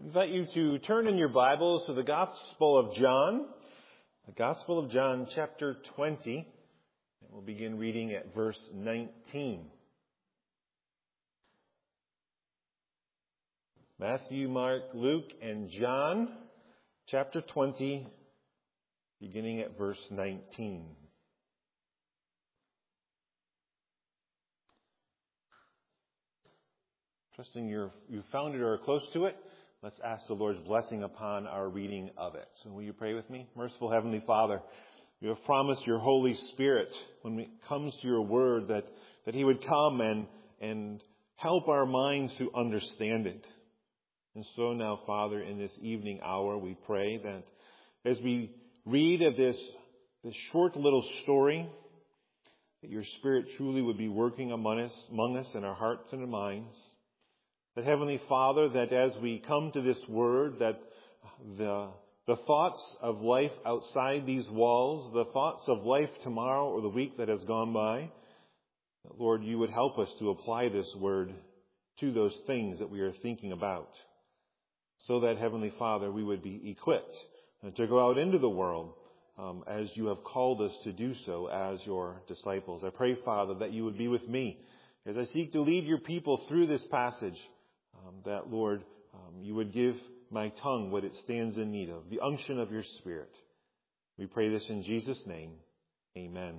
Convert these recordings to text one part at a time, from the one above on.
invite you to turn in your Bibles to the Gospel of John, chapter 20, and we'll begin reading at verse 19. Matthew, Mark, Luke, and John, chapter 20, beginning at verse 19. Trusting you found it or are close to it, let's ask the Lord's blessing upon our reading of it. So will you pray with me? Merciful Heavenly Father, you have promised your Holy Spirit when it comes to your word that He would come and help our minds to understand it. And so now, Father, in this evening hour, we pray that as we read of this short little story, that your Spirit truly would be working among us in our hearts and our minds. That, Heavenly Father, that as we come to this word, that the thoughts of life outside these walls, the thoughts of life tomorrow or the week that has gone by, that, Lord, you would help us to apply this word to those things that we are thinking about. So that, Heavenly Father, we would be equipped to go out into the world as you have called us to do so as your disciples. I pray, Father, that you would be with me as I seek to lead your people through this passage. That, Lord, you would give my tongue what it stands in need of, the unction of your Spirit. We pray this in Jesus' name. Amen.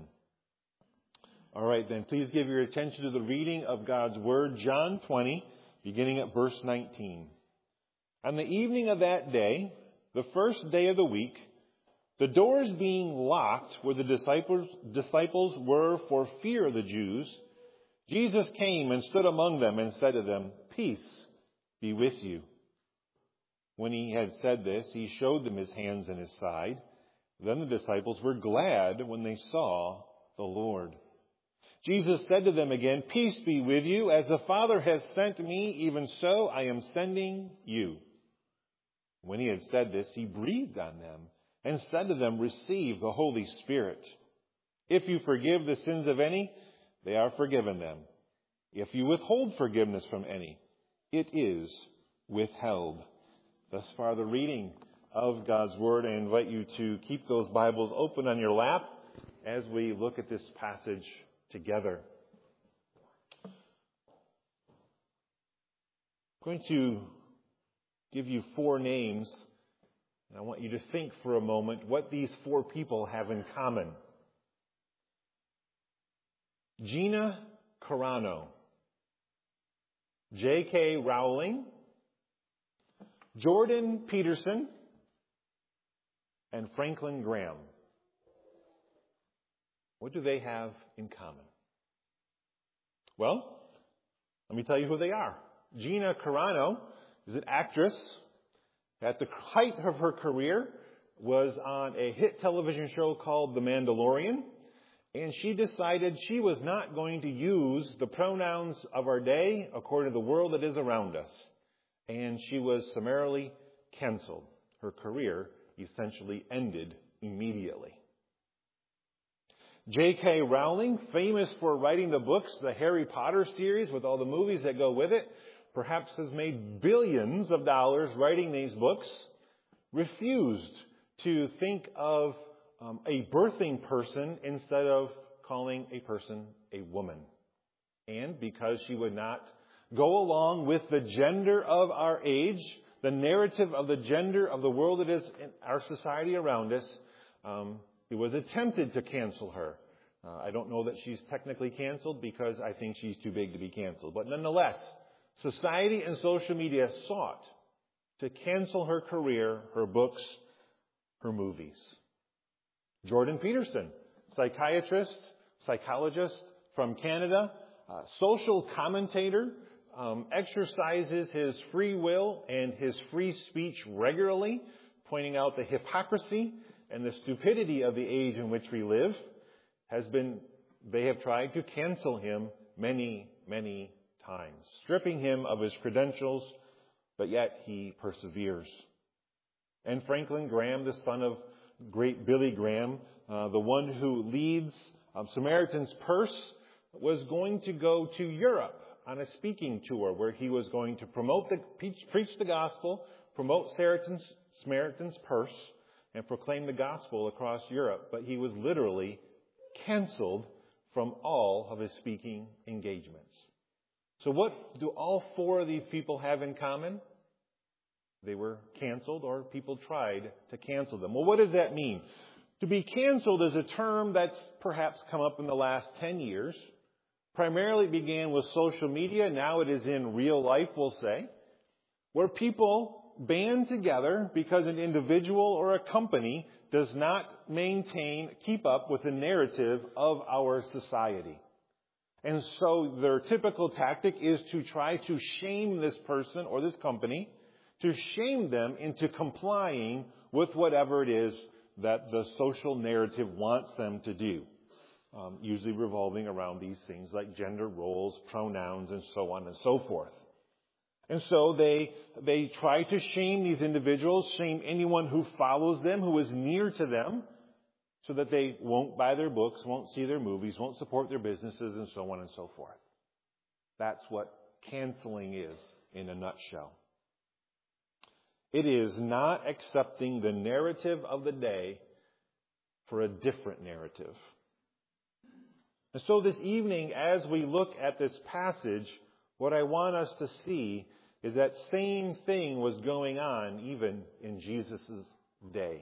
All right, then, please give your attention to the reading of God's Word, John 20, beginning at verse 19. On the evening of that day, the first day of the week, the doors being locked where the disciples were for fear of the Jews, Jesus came and stood among them and said to them, "Peace be with you." When he had said this, he showed them his hands and his side. Then the disciples were glad when they saw the Lord. Jesus said to them again, "Peace be with you. As the Father has sent me, even so I am sending you." When he had said this, he breathed on them and said to them, "Receive the Holy Spirit. If you forgive the sins of any, they are forgiven them. If you withhold forgiveness from any, it is withheld." Thus far, the reading of God's Word. I invite you to keep those Bibles open on your lap as we look at this passage together. I'm going to give you 4 names, and I want you to think for a moment what these 4 people have in common. Gina Carano, J.K. Rowling, Jordan Peterson, and Franklin Graham. What do they have in common? Well, let me tell you who they are. Gina Carano is an actress. At the height of her career was on a hit television show called The Mandalorian. And she decided she was not going to use the pronouns of our day according to the world that is around us. And she was summarily canceled. Her career essentially ended immediately. J.K. Rowling, famous for writing the books, the Harry Potter series with all the movies that go with it, perhaps has made billions of dollars writing these books, refused to think of a birthing person instead of calling a person a woman. And because she would not go along with the gender of our age, the narrative of the gender of the world that is in our society around us, it was attempted to cancel her. I don't know that she's technically canceled because I think she's too big to be canceled. But nonetheless, society and social media sought to cancel her career, her books, her movies. Jordan Peterson, psychiatrist, psychologist from Canada, social commentator, exercises his free will and his free speech regularly, pointing out the hypocrisy and the stupidity of the age in which we live. They have tried to cancel him many, many times, stripping him of his credentials, but yet he perseveres. And Franklin Graham, the son of great Billy Graham, the one who leads Samaritan's Purse, was going to go to Europe on a speaking tour where he was going to preach the gospel, promote Samaritan's Purse and proclaim the gospel across Europe, but he was literally canceled from all of his speaking engagements. So what do all four of these people have in common? They were canceled, or people tried to cancel them. Well, what does that mean? To be canceled is a term that's perhaps come up in the last 10 years. Primarily began with social media. Now it is in real life, we'll say, where people band together because an individual or a company does not keep up with the narrative of our society. And so their typical tactic is to try to shame this person or this company, to shame them into complying with whatever it is that the social narrative wants them to do. Usually revolving around these things like gender roles, pronouns, and so on and so forth. And so they try to shame these individuals, shame anyone who follows them, who is near to them, so that they won't buy their books, won't see their movies, won't support their businesses, and so on and so forth. That's what canceling is in a nutshell. It is not accepting the narrative of the day for a different narrative. And so this evening, as we look at this passage, what I want us to see is that same thing was going on even in Jesus' day.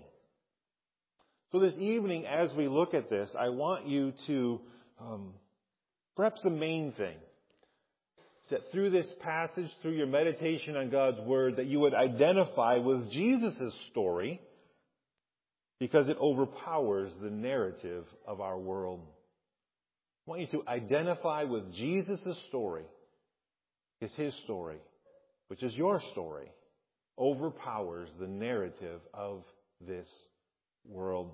So this evening, as we look at this, I want you to, perhaps the main thing, is that through this passage, through your meditation on God's Word, that you would identify with Jesus' story, because it overpowers the narrative of our world. I want you to identify with Jesus' story, because his story, which is your story, overpowers the narrative of this world.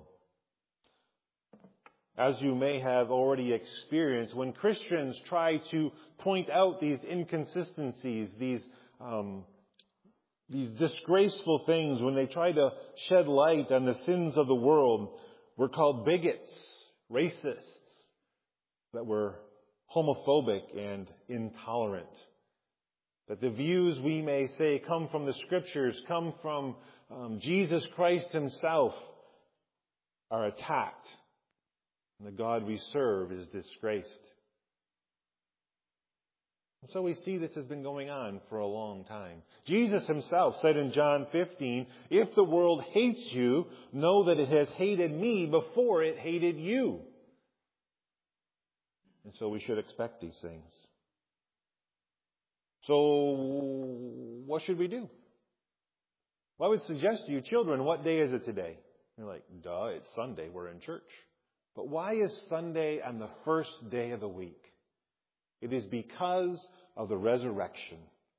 As you may have already experienced, when Christians try to point out these inconsistencies, these disgraceful things, when they try to shed light on the sins of the world, we're called bigots, racists, that we're homophobic and intolerant. That the views we may say come from the Scriptures, come from Jesus Christ himself, are attacked. And the God we serve is disgraced. And so we see this has been going on for a long time. Jesus himself said in John 15, "If the world hates you, know that it has hated me before it hated you." And so we should expect these things. So what should we do? Well, I would suggest to you, children, what day is it today? You're like, duh, it's Sunday. We're in church. But why is Sunday on the first day of the week? It is because of the resurrection.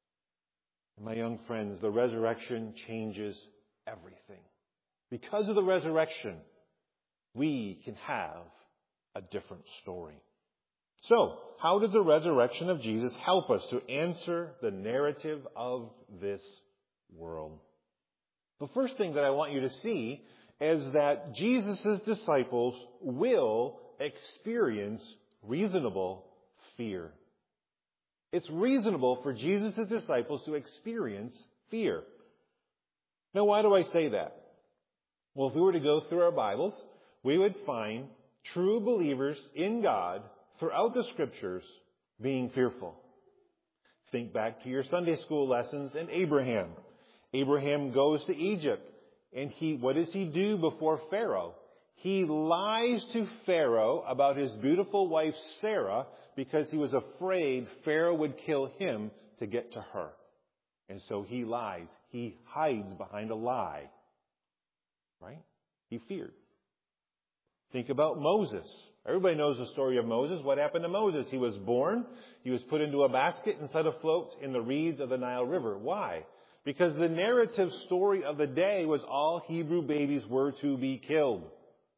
My young friends, the resurrection changes everything. Because of the resurrection, we can have a different story. So, how does the resurrection of Jesus help us to answer the narrative of this world? The first thing that I want you to see is that Jesus' disciples will experience reasonable fear. It's reasonable for Jesus' disciples to experience fear. Now, why do I say that? Well, if we were to go through our Bibles, we would find true believers in God throughout the Scriptures being fearful. Think back to your Sunday school lessons in Abraham. Abraham goes to Egypt, and what does he do before Pharaoh? He lies to Pharaoh about his beautiful wife Sarah because he was afraid Pharaoh would kill him to get to her. And so he lies. He hides behind a lie. Right? He feared. Think about Moses. Everybody knows the story of Moses. What happened to Moses? He was born. He was put into a basket and set afloat in the reeds of the Nile River. Why? Because the narrative story of the day was all Hebrew babies were to be killed.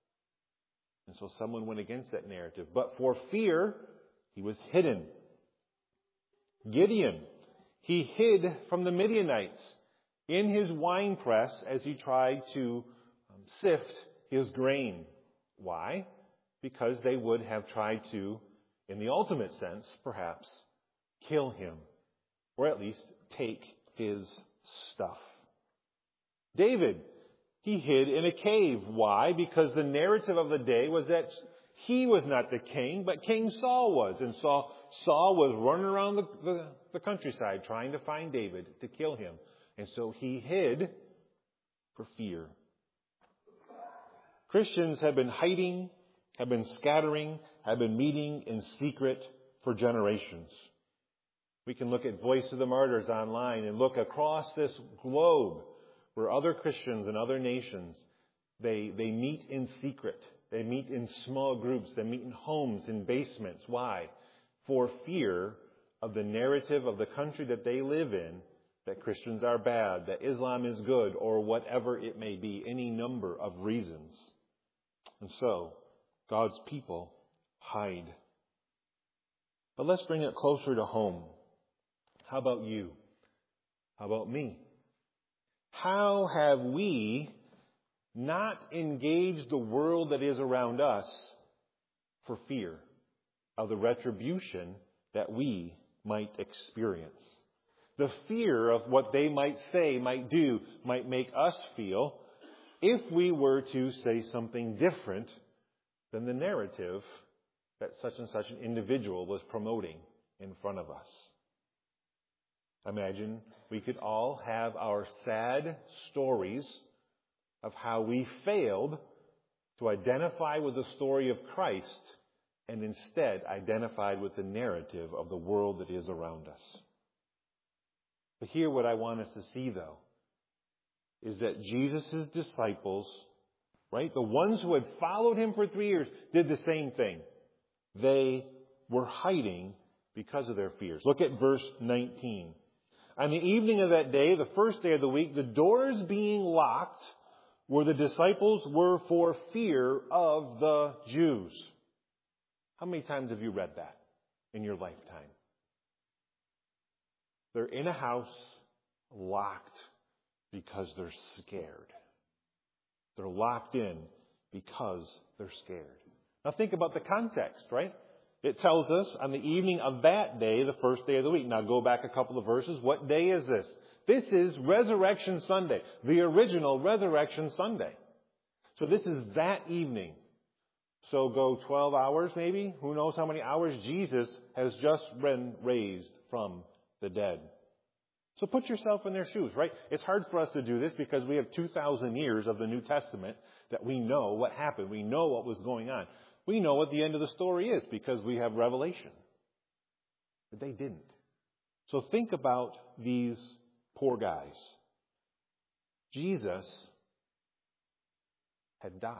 And so someone went against that narrative. But for fear, he was hidden. Gideon, he hid from the Midianites in his winepress as he tried to sift his grain. Why? Because they would have tried to, in the ultimate sense, perhaps, kill him, or at least take his stuff. David, he hid in a cave. Why? Because the narrative of the day was that he was not the king, but King Saul was. And Saul was running around the countryside trying to find David to kill him. And so he hid for fear. Christians have been hiding, have been scattering, have been meeting in secret for generations. We can look at Voice of the Martyrs online and look across this globe where other Christians and other nations, they meet in secret. They meet in small groups. They meet in homes, in basements. Why? For fear of the narrative of the country that they live in, that Christians are bad, that Islam is good, or whatever it may be, any number of reasons. And so, God's people hide. But let's bring it closer to home. How about you? How about me? How have we not engaged the world that is around us for fear of the retribution that we might experience? The fear of what they might say, might do, might make us feel if we were to say something different than the narrative that such and such an individual was promoting in front of us. Imagine we could all have our sad stories of how we failed to identify with the story of Christ and instead identified with the narrative of the world that is around us. But here what I want us to see, though, is that Jesus' disciples, right, the ones who had followed him for 3 years, did the same thing. They were hiding because of their fears. Look at verse 19. On the evening of that day, the first day of the week, the doors being locked where the disciples were for fear of the Jews. How many times have you read that in your lifetime? They're in a house locked because they're scared. They're locked in because they're scared. Now think about the context, right? It tells us on the evening of that day, the first day of the week. Now go back a couple of verses. What day is this? This is Resurrection Sunday, the original Resurrection Sunday. So this is that evening. So go 12 hours maybe. Who knows how many hours? Jesus has just been raised from the dead. So put yourself in their shoes, right? It's hard for us to do this because we have 2,000 years of the New Testament that we know what happened. We know what was going on. We know what the end of the story is because we have Revelation. But they didn't. So think about these poor guys. Jesus had died.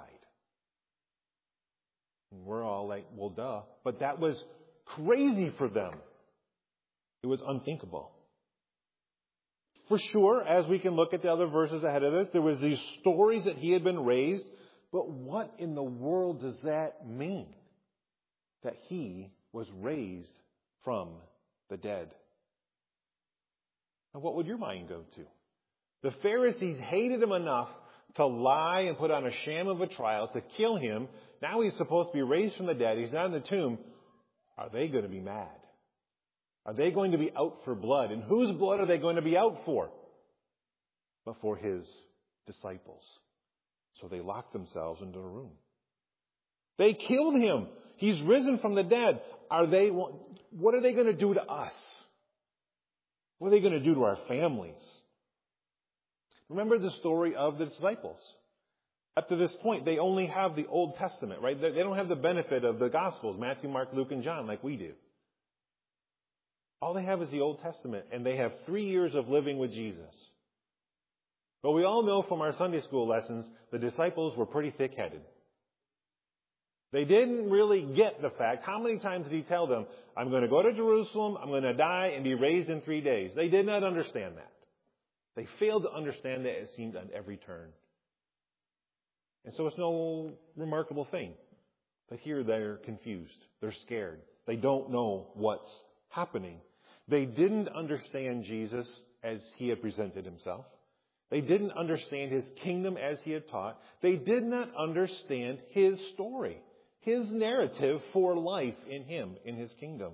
And we're all like, well, duh. But that was crazy for them. It was unthinkable. For sure, as we can look at the other verses ahead of this, there was these stories that he had been raised. But what in the world does that mean? That he was raised from the dead. Now, what would your mind go to? The Pharisees hated him enough to lie and put on a sham of a trial to kill him. Now he's supposed to be raised from the dead. He's not in the tomb. Are they going to be mad? Are they going to be out for blood? And whose blood are they going to be out for? But for his disciples. So they locked themselves into a room. They killed him. He's risen from the dead. What are they going to do to us? What are they going to do to our families? Remember the story of the disciples. Up to this point, they only have the Old Testament, right? They don't have the benefit of the Gospels, Matthew, Mark, Luke, and John, like we do. All they have is the Old Testament, and they have 3 years of living with Jesus. But we all know from our Sunday school lessons, the disciples were pretty thick-headed. They didn't really get the fact. How many times did he tell them, I'm going to go to Jerusalem, I'm going to die, and be raised in 3 days? They did not understand that. They failed to understand that, it seemed, on every turn. And so it's no remarkable thing. But here they're confused. They're scared. They don't know what's happening. They didn't understand Jesus as he had presented himself. They didn't understand his kingdom as he had taught. They did not understand his story, his narrative for life in him, in his kingdom.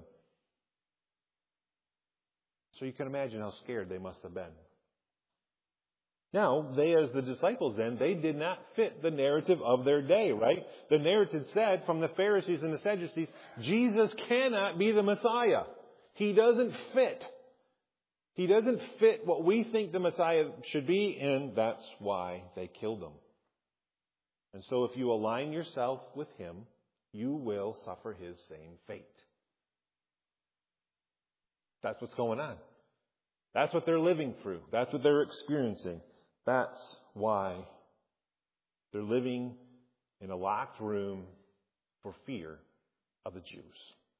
So you can imagine how scared they must have been. Now, they as the disciples then, they did not fit the narrative of their day, right? The narrative said from the Pharisees and the Sadducees, Jesus cannot be the Messiah. He doesn't fit. He doesn't fit what we think the Messiah should be, and that's why they killed him. And so if you align yourself with him, you will suffer his same fate. That's what's going on. That's what they're living through. That's what they're experiencing. That's why they're living in a locked room for fear of the Jews.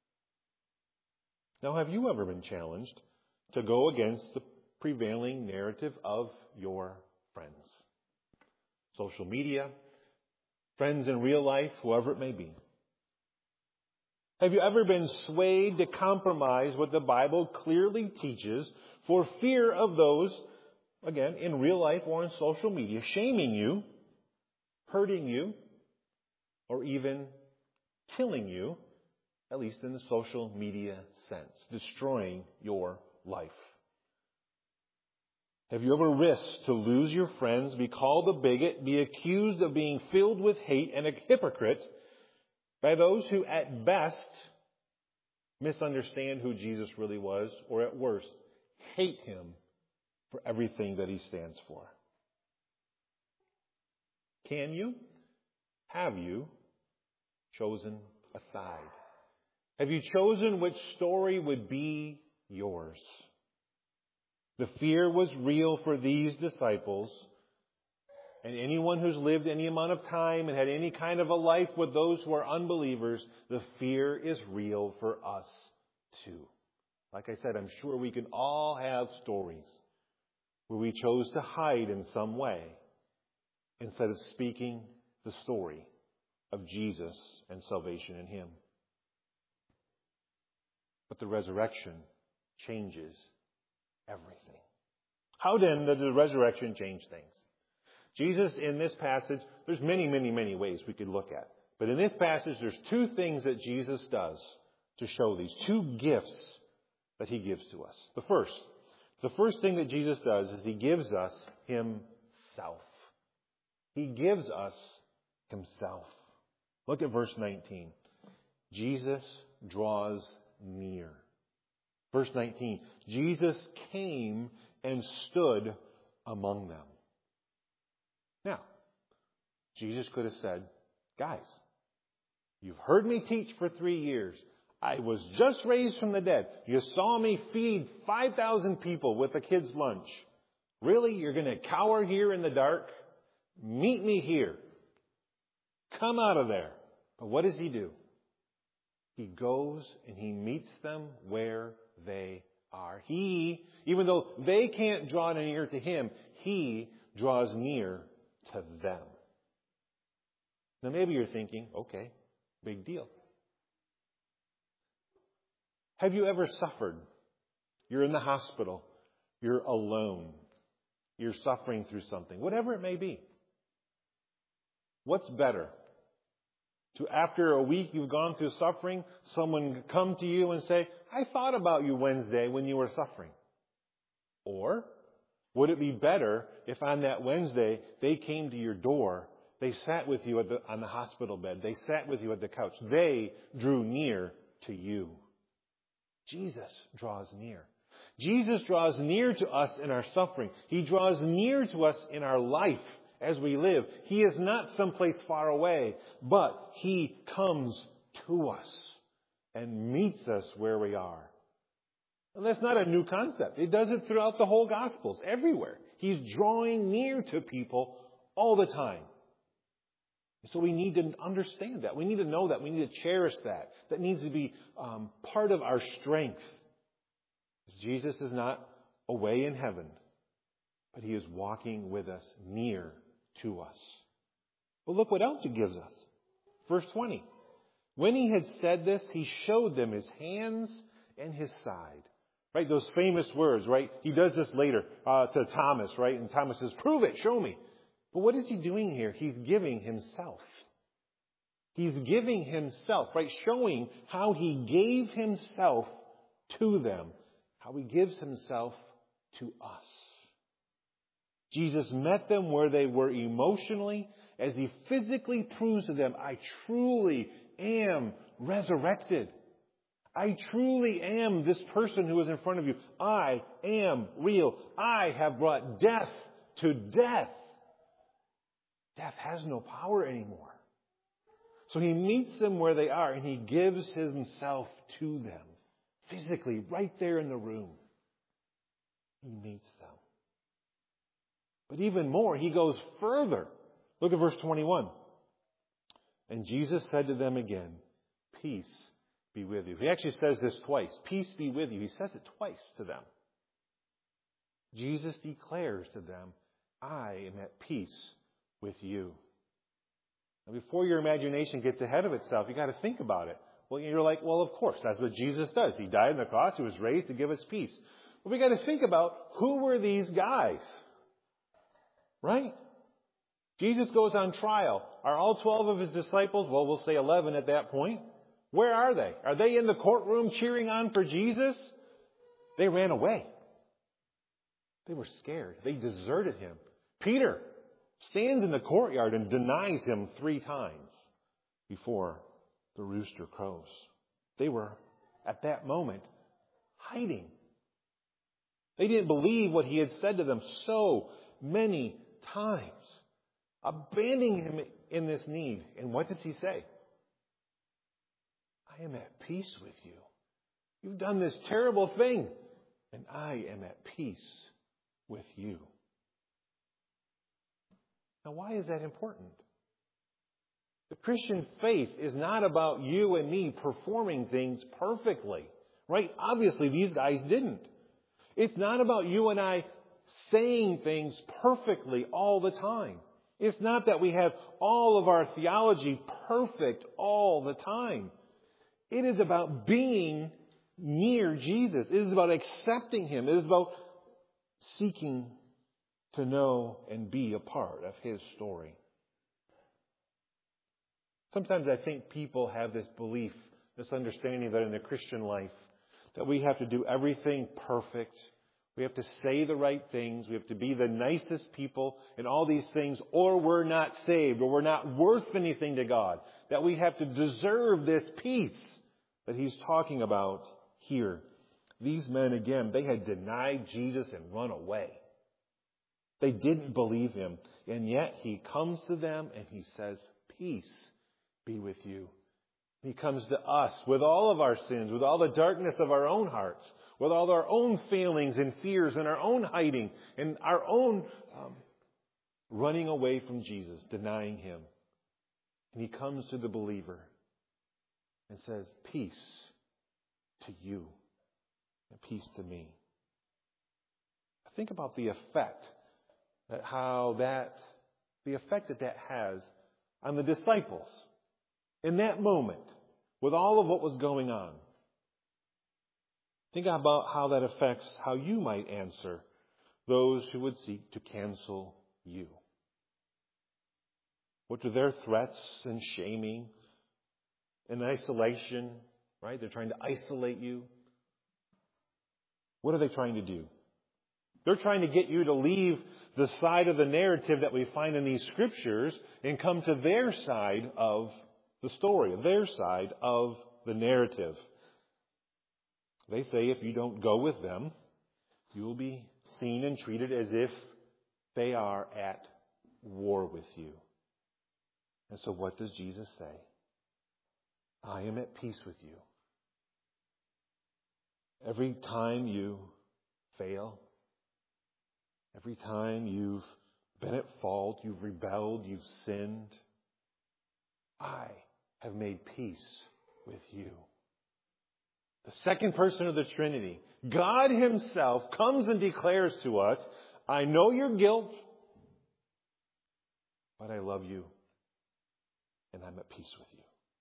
Now, have you ever been challenged to go against the prevailing narrative of your friends? Social media, friends in real life, whoever it may be. Have you ever been swayed to compromise what the Bible clearly teaches for fear of those, again, in real life or in social media, shaming you, hurting you, or even killing you, at least in the social media sense, destroying your life? Have you ever risked to lose your friends, be called a bigot, be accused of being filled with hate and a hypocrite by those who at best misunderstand who Jesus really was, or at worst, hate him for everything that he stands for? Can you? Have you chosen a side? Have you chosen which story would be yours? The fear was real for these disciples, and anyone who's lived any amount of time and had any kind of a life with those who are unbelievers, the fear is real for us too. Like I said, I'm sure we can all have stories where we chose to hide in some way instead of speaking the story of Jesus and salvation in him. But the resurrection changes everything. How then does the resurrection change things? Jesus, in this passage, there's many, many, many ways we could look at. But in this passage, there's two things that Jesus does to show these, two gifts that he gives to us. The first thing that Jesus does is he gives us himself. He gives us himself. Look at verse 19. Jesus draws near. Verse 19. Jesus came and stood among them. Now, Jesus could have said, guys, you've heard me teach for 3 years. I was just raised from the dead. You saw me feed 5,000 people with a kid's lunch. Really? You're going to cower here in the dark? Meet me here. Come out of there. But what does he do? He goes and he meets them where they are. He, even though they can't draw near to him, he draws near to them. Now maybe you're thinking, okay, big deal. Have you ever suffered? You're in the hospital. You're alone. You're suffering through something, whatever it may be. What's better? To after a week you've gone through suffering, someone come to you and say, I thought about you Wednesday when you were suffering. Or would it be better if on that Wednesday they came to your door, they sat with you on the hospital bed, they sat with you at the couch, they drew near to you? Jesus draws near. Jesus draws near to us in our suffering. He draws near to us in our life as we live. He is not someplace far away, but he comes to us and meets us where we are. And that's not a new concept. It does it throughout the whole Gospels, everywhere. He's drawing near to people all the time. So we need to understand that. We need to know that. We need to cherish that. That needs to be part of our strength. Jesus is not away in heaven, but he is walking with us, near to us. But look what else he gives us. Verse 20. When he had said this, he showed them his hands and his side. Right? Those famous words, right? He does this later to Thomas, right? And Thomas says, prove it, show me. But what is he doing here? He's giving himself. He's giving himself, right? Showing how he gave himself to them. How he gives himself to us. Jesus met them where they were emotionally as he physically proves to them, I truly am resurrected. I truly am this person who is in front of you. I am real. I have brought death to death. Death has no power anymore. So he meets them where they are and he gives himself to them. Physically, right there in the room. He meets them. But even more, he goes further. Look at verse 21. And Jesus said to them again, peace be with you. He actually says this twice. Peace be with you. He says it twice to them. Jesus declares to them, I am at peace with you. Now, before your imagination gets ahead of itself, you got to think about it. Well, you're like, well, of course, that's what Jesus does. He died on the cross. He was raised to give us peace. But we got to think about who were these guys, right? Jesus goes on trial. Are all 12 of his disciples, well, we'll say 11 at that point. Where are they? Are they in the courtroom cheering on for Jesus? They ran away. They were scared. They deserted him. Peter stands in the courtyard and denies him 3 times before the rooster crows. They were, at that moment, hiding. They didn't believe what he had said to them so many times, abandoning him in this need. And what does he say? I am at peace with you. You've done this terrible thing, and I am at peace with you. Now, why is that important? The Christian faith is not about you and me performing things perfectly, right? Obviously, these guys didn't. It's not about you and I saying things perfectly all the time. It's not that we have all of our theology perfect all the time. It is about being near Jesus. It is about accepting him. It is about seeking to know and be a part of his story. Sometimes I think people have this belief, this understanding that in the Christian life, that we have to do everything perfect. We have to say the right things. We have to be the nicest people and all these things, or we're not saved, or we're not worth anything to God. That we have to deserve this peace that he's talking about here. These men, again, they had denied Jesus and run away. They didn't believe him. And yet he comes to them and he says, peace be with you. He comes to us with all of our sins, with all the darkness of our own hearts, with all our own failings and fears and our own hiding and our own running away from Jesus, denying him. And he comes to the believer and says, peace to you and peace to me. Think about the effect that has on the disciples in that moment with all of what was going on. Think about how that affects how you might answer those who would seek to cancel you. What do their threats and shaming and isolation, right? They're trying to isolate you. What are they trying to do? They're trying to get you to leave the side of the narrative that we find in these scriptures and come to their side of the story, their side of the narrative. They say if you don't go with them, you will be seen and treated as if they are at war with you. And so what does Jesus say? I am at peace with you. Every time you fail, every time you've been at fault, you've rebelled, you've sinned, I have made peace with you. The second person of the Trinity, God himself, comes and declares to us, I know your guilt, but I love you, and I'm at peace with you.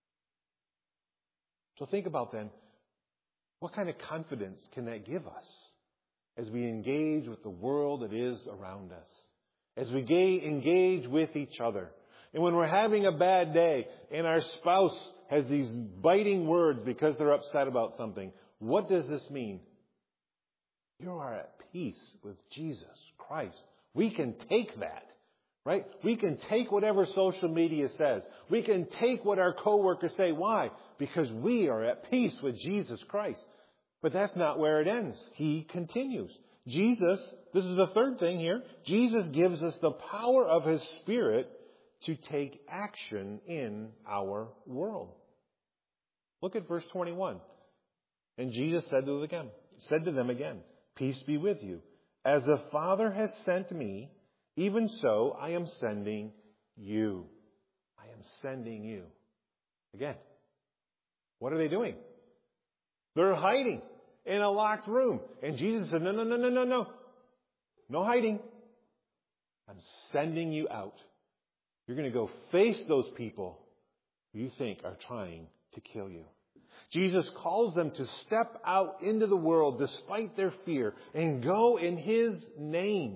So think about then, what kind of confidence can that give us as we engage with the world that is around us, as we engage with each other? And when we're having a bad day and our spouse has these biting words because they're upset about something, what does this mean? You are at peace with Jesus Christ We can take that, right? We can take whatever social media says. We can take what our coworkers say. Why? Because we are at peace with Jesus Christ. But that's not where it ends. He continues. Jesus, this is the third thing here, Jesus gives us the power of His Spirit to take action in our world. Look at verse 21. And Jesus said to them again, "Peace be with you. As the Father has sent me, even so I am sending you." I am sending you. Again, what are they doing? They're hiding in a locked room. And Jesus said, no. No hiding. I'm sending you out. You're going to go face those people you think are trying to kill you. Jesus calls them to step out into the world despite their fear and go in His name.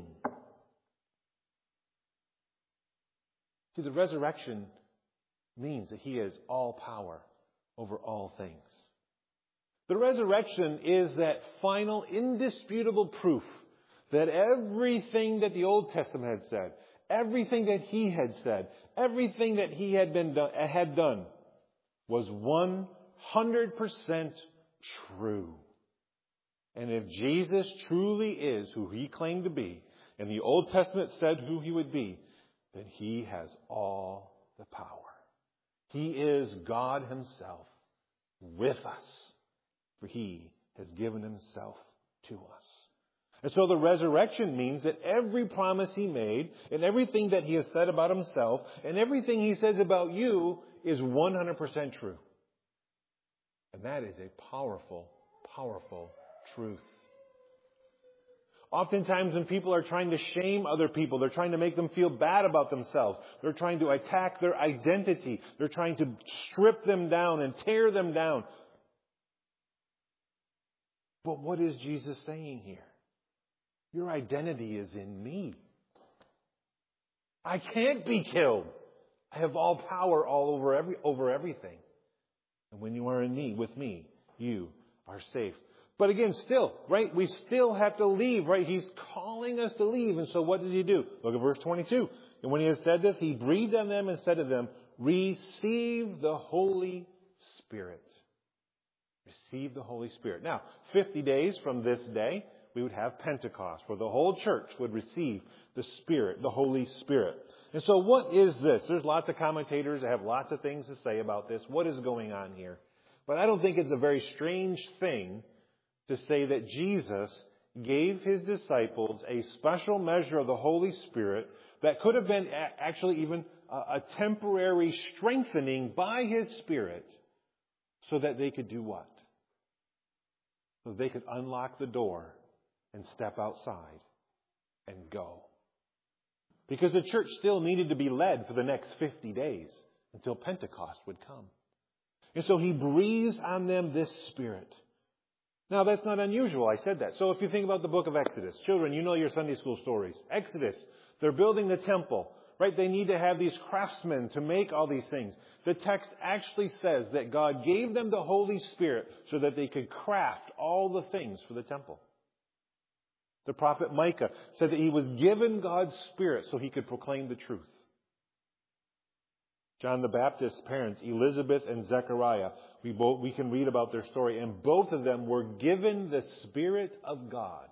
See, the resurrection means that He has all power over all things. The resurrection is that final, indisputable proof that everything that the Old Testament had said, everything that He had said, everything that He had done was 100% true. And if Jesus truly is who He claimed to be, and the Old Testament said who He would be, then He has all the power. He is God Himself with us, for He has given Himself to us. And so the resurrection means that every promise He made, and everything that He has said about Himself, and everything He says about you is 100% true. And that is a powerful, powerful truth. Oftentimes when people are trying to shame other people, they're trying to make them feel bad about themselves. They're trying to attack their identity. They're trying to strip them down and tear them down. But what is Jesus saying here? Your identity is in me. I can't be killed. I have all power over everything. And when you are in me, with me, you are safe. But again, still, right? We still have to leave, right? He's calling us to leave. And so what does He do? Look at verse 22. And when He had said this, He breathed on them and said to them, "Receive the Holy Spirit." Receive the Holy Spirit. Now, 50 days from this day, we would have Pentecost, where the whole church would receive the Spirit, the Holy Spirit. And so what is this? There's lots of commentators that have lots of things to say about this. What is going on here? But I don't think it's a very strange thing to say that Jesus gave His disciples a special measure of the Holy Spirit that could have been actually even a temporary strengthening by His Spirit so that they could do what? So they could unlock the door and step outside and go. Because the church still needed to be led for the next 50 days until Pentecost would come. And so He breathes on them this Spirit. Now, that's not unusual. I said that. So if you think about the book of Exodus, children, you know your Sunday school stories. Exodus, they're building the temple, right? They need to have these craftsmen to make all these things. The text actually says that God gave them the Holy Spirit so that they could craft all the things for the temple. The prophet Micah said that he was given God's Spirit so he could proclaim the truth. John the Baptist's parents, Elizabeth and Zechariah, we can read about their story, and both of them were given the Spirit of God.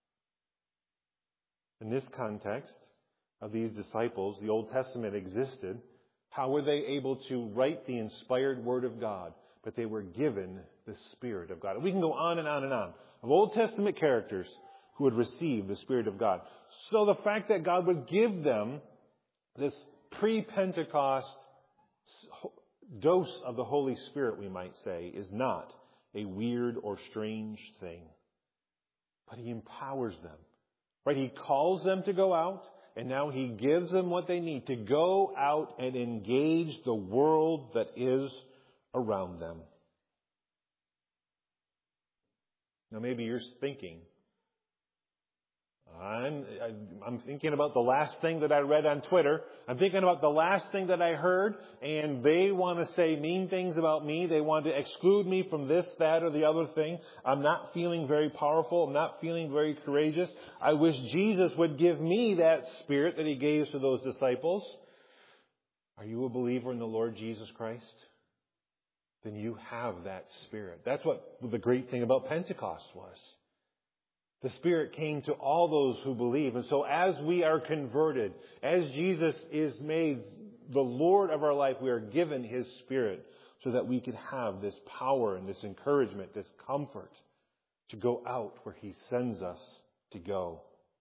In this context of these disciples, the Old Testament existed. How were they able to write the inspired Word of God? But they were given the Spirit of God. And we can go on and on and on of Old Testament characters who would receive the Spirit of God. So the fact that God would give them this pre-Pentecost dose of the Holy Spirit, we might say, is not a weird or strange thing. But He empowers them. Right? He calls them to go out, and now He gives them what they need to go out and engage the world that is around them. Now maybe you're thinking, I'm thinking about the last thing that I read on Twitter. I'm thinking about the last thing that I heard, and they want to say mean things about me. They want to exclude me from this, that, or the other thing. I'm not feeling very powerful. I'm not feeling very courageous. I wish Jesus would give me that spirit that He gave to those disciples. Are you a believer in the Lord Jesus Christ? Then you have that Spirit. That's what the great thing about Pentecost was. The Spirit came to all those who believe. And so as we are converted, as Jesus is made the Lord of our life, we are given His Spirit so that we can have this power and this encouragement, this comfort to go out where He sends us to go.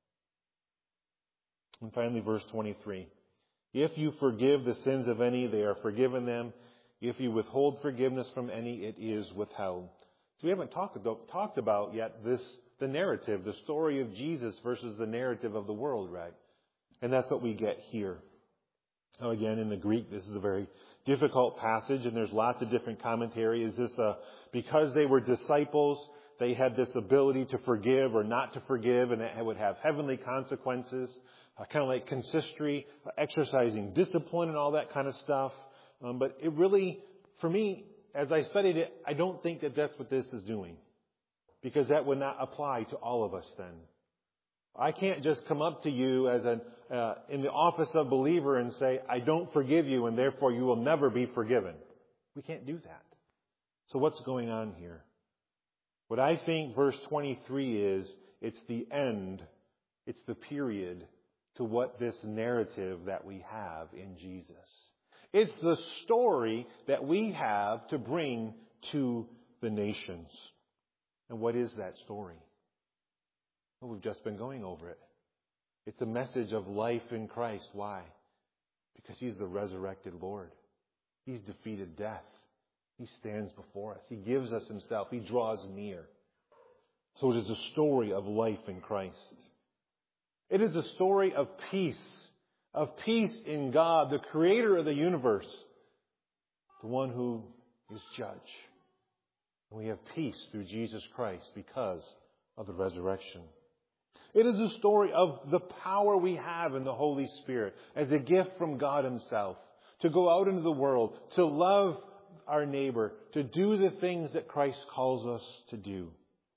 And finally, verse 23. If you forgive the sins of any, they are forgiven them. If you withhold forgiveness from any, it is withheld. So we haven't talked about yet the narrative, the story of Jesus versus the narrative of the world, right? And that's what we get here. Now again, in the Greek, this is a very difficult passage, and there's lots of different commentary. Is this because they were disciples, they had this ability to forgive or not to forgive, and it would have heavenly consequences, kind of like consistory, exercising discipline and all that kind of stuff. But it really, for me, as I studied it, I don't think that that's what this is doing. Because that would not apply to all of us then. I can't just come up to you as in the office of believer and say, I don't forgive you and therefore you will never be forgiven. We can't do that. So what's going on here? What I think verse 23 is, it's the end, it's the period to what this narrative that we have in Jesus. It's the story that we have to bring to the nations. And what is that story? Well, we've just been going over it. It's a message of life in Christ. Why? Because He's the resurrected Lord. He's defeated death. He stands before us. He gives us Himself. He draws near. So it is a story of life in Christ. It is a story of peace in God, the Creator of the universe, the one who is judge. And we have peace through Jesus Christ because of the resurrection. It is a story of the power we have in the Holy Spirit as a gift from God Himself to go out into the world, to love our neighbor, to do the things that Christ calls us to do.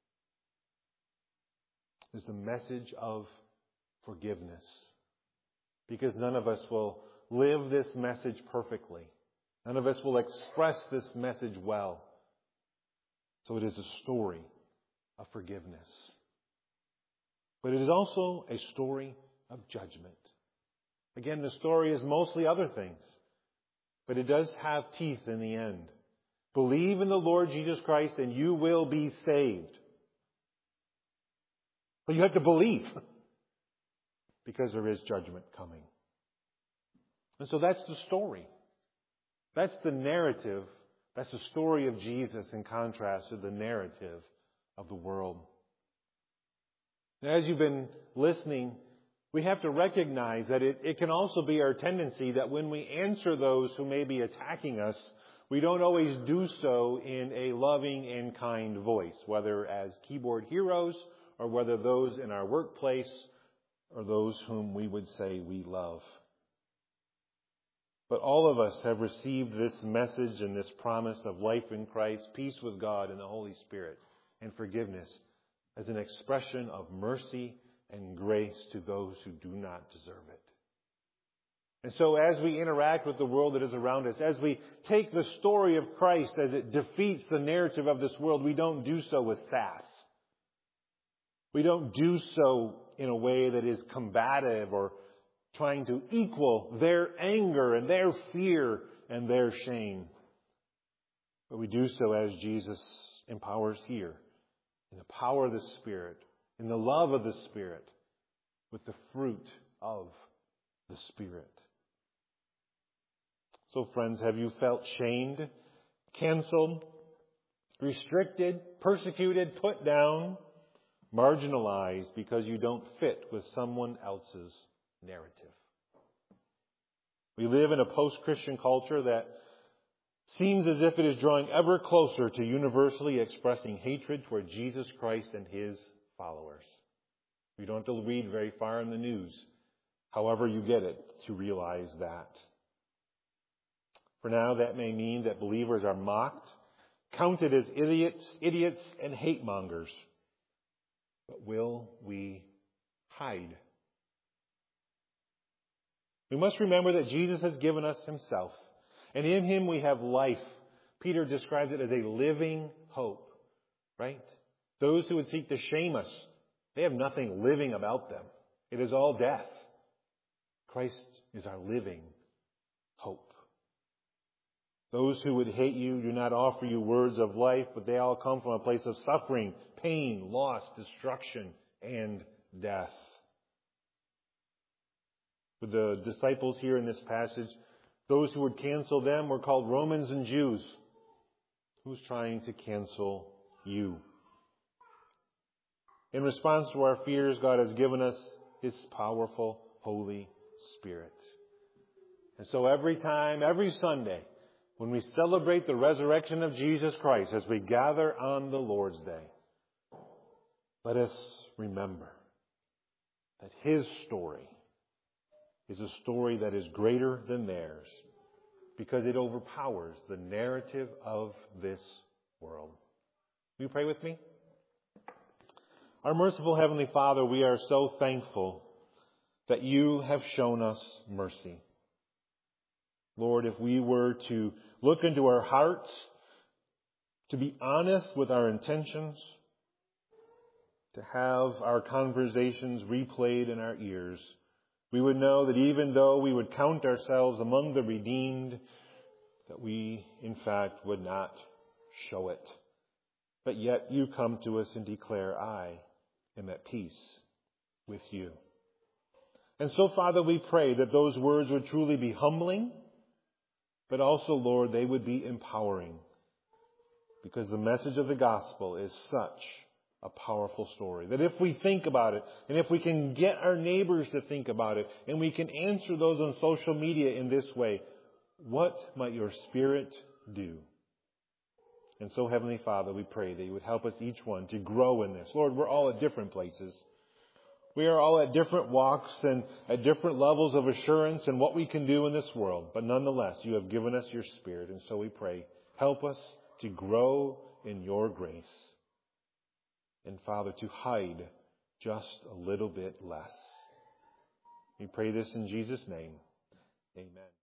It's the message of forgiveness. Because none of us will live this message perfectly. None of us will express this message well. So it is a story of forgiveness. But it is also a story of judgment. Again, the story is mostly other things. But it does have teeth in the end. Believe in the Lord Jesus Christ and you will be saved. But you have to believe. Because there is judgment coming. And so that's the story. That's the narrative. That's the story of Jesus in contrast to the narrative of the world. Now, as you've been listening, we have to recognize that it can also be our tendency that when we answer those who may be attacking us, we don't always do so in a loving and kind voice, whether as keyboard heroes or whether those in our workplace or those whom we would say we love. But all of us have received this message and this promise of life in Christ, peace with God and the Holy Spirit, and forgiveness as an expression of mercy and grace to those who do not deserve it. And so as we interact with the world that is around us, as we take the story of Christ as it defeats the narrative of this world, we don't do so with sass. We don't do so in a way that is combative or trying to equal their anger and their fear and their shame. But we do so as Jesus empowers here, in the power of the Spirit, in the love of the Spirit, with the fruit of the Spirit. So friends, have you felt shamed, canceled, restricted, persecuted, put down, marginalized because you don't fit with someone else's narrative? We live in a post-Christian culture that seems as if it is drawing ever closer to universally expressing hatred toward Jesus Christ and His followers. You don't have to read very far in the news, however you get it, to realize that. For now, that may mean that believers are mocked, counted as idiots and hate mongers. But will we hide? We must remember that Jesus has given us himself, and in him we have life. Peter describes it as a living hope, right? Those who would seek to shame us, they have nothing living about them. It is all death. Christ is our living hope. Those who would hate you do not offer you words of life, but they all come from a place of suffering, pain, loss, destruction, and death. With the disciples here in this passage, those who would cancel them were called Romans and Jews. Who's trying to cancel you? In response to our fears, God has given us his powerful Holy Spirit. And so every Sunday, when we celebrate the resurrection of Jesus Christ, as we gather on the Lord's Day, let us remember that his story is a story that is greater than theirs, because it overpowers the narrative of this world. Will you pray with me? Our merciful Heavenly Father, we are so thankful that you have shown us mercy. Lord, if we were to look into our hearts, to be honest with our intentions, to have our conversations replayed in our ears, we would know that even though we would count ourselves among the redeemed, that we, in fact, would not show it. But yet you come to us and declare, I am at peace with you. And so, Father, we pray that those words would truly be humbling, but also, Lord, they would be empowering, because the message of the gospel is such a powerful story that if we think about it, and if we can get our neighbors to think about it, and we can answer those on social media in this way, what might your Spirit do? And so, Heavenly Father, we pray that you would help us each one to grow in this. Lord, we're all at different places. We are all at different walks and at different levels of assurance in what we can do in this world. But nonetheless, you have given us your Spirit. And so we pray, help us to grow in your grace. And Father, to hide just a little bit less. We pray this in Jesus' name. Amen.